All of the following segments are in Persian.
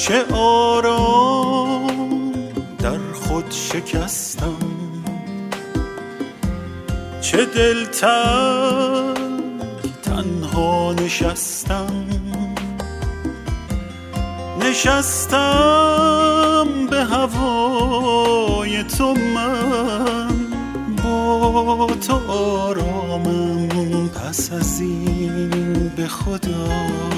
چه آرام در خود شکستم، چه دلتنگ تنها نشستم. نشستم به هوای تو، من با تو آرامم. پس از این به خدا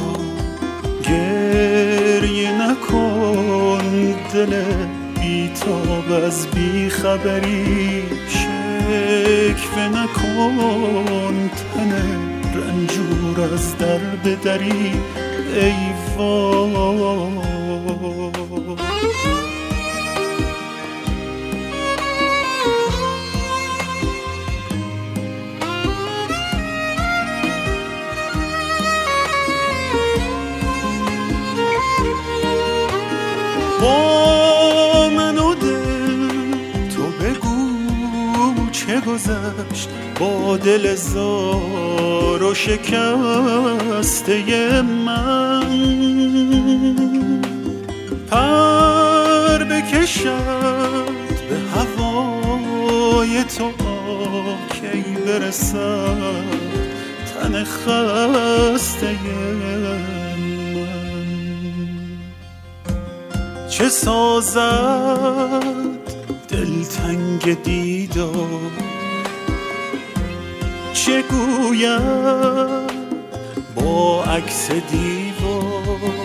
گریه نکن، دل بیتاب از بیخبری. شکوه نکن، تن رنجور از درد دری. ای وای با من و دل تو بگو چه گذشت، با دل زار و شکسته من. پر بکشد به هوای تو، کی برسد تن خسته من. چه سازد دلتنگ دیدار، چه گوید با عکس دیوار.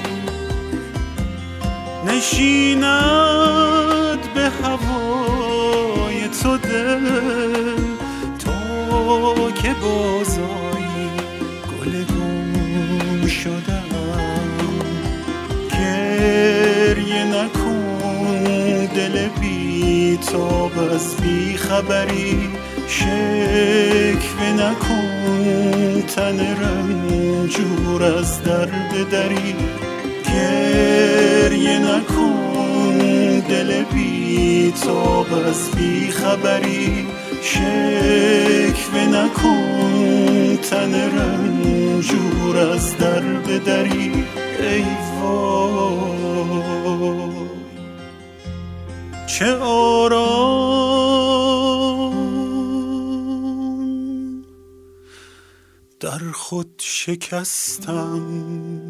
نشیند به هوای تو دل، تا که بازایی گل گم شدم. گریه نکن، دل بیتاب از بیخبری. شکوه نکن، تن رنجور از درد دری. گریه نکن، دل بیتاب از بیخبری. شکوه نکن، تن رنجور از درد دری. ای وای چه آرام در خود شکستم.